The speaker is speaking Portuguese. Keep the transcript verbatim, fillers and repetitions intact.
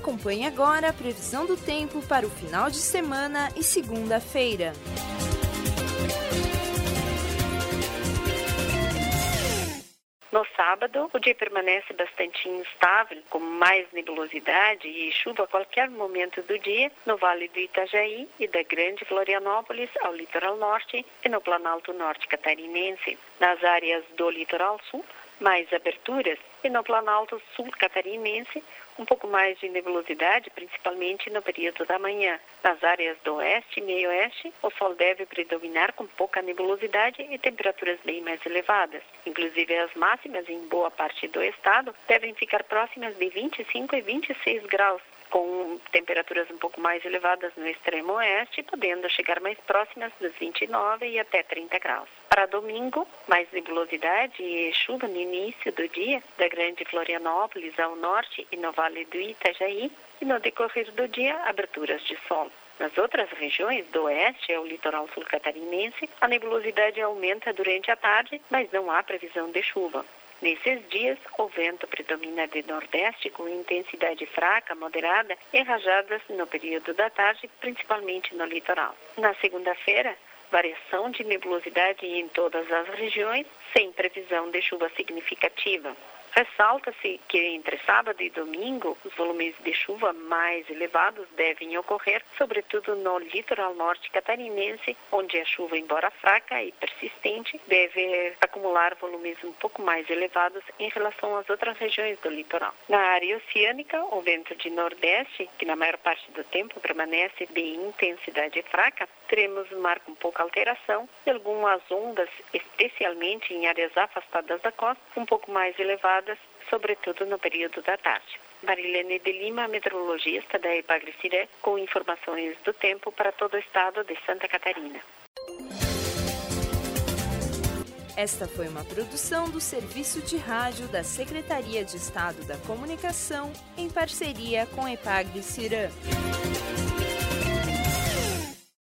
Acompanhe agora a previsão do tempo para o final de semana e segunda-feira. No sábado, o dia permanece bastante instável, com mais nebulosidade e chuva a qualquer momento do dia no Vale do Itajaí e da Grande Florianópolis ao litoral norte e no Planalto Norte catarinense. Nas áreas do litoral sul, mais aberturas, e no Planalto Sul catarinense, um pouco mais de nebulosidade, principalmente no período da manhã. Nas áreas do oeste e meio-oeste, o sol deve predominar com pouca nebulosidade e temperaturas bem mais elevadas. Inclusive, as máximas em boa parte do estado devem ficar próximas de vinte e cinco e vinte e seis graus, com temperaturas um pouco mais elevadas no extremo oeste, podendo chegar mais próximas dos vinte e nove e até trinta graus. Para domingo, mais nebulosidade e chuva no início do dia, da Grande Florianópolis ao norte e no Vale do Itajaí, e no decorrer do dia, aberturas de sol. Nas outras regiões do oeste ao litoral sul catarinense, a nebulosidade aumenta durante a tarde, mas não há previsão de chuva. Nesses dias, o vento predomina de nordeste com intensidade fraca, moderada e rajadas no período da tarde, principalmente no litoral. Na segunda-feira, variação de nebulosidade em todas as regiões, sem previsão de chuva significativa. Ressalta-se que entre sábado e domingo, os volumes de chuva mais elevados devem ocorrer, sobretudo no litoral norte catarinense, onde a chuva, embora fraca e persistente, deve acumular volumes um pouco mais elevados em relação às outras regiões do litoral. Na área oceânica, o vento de nordeste, que na maior parte do tempo permanece de intensidade fraca, teremos mar com pouca alteração e algumas ondas, especialmente em áreas afastadas da costa, um pouco mais elevadas, sobretudo no período da tarde. Marilene de Lima, meteorologista da Epagre-Ciré, com informações do tempo para todo o estado de Santa Catarina. Esta foi uma produção do Serviço de Rádio da Secretaria de Estado da Comunicação, em parceria com Epagre-Ciré.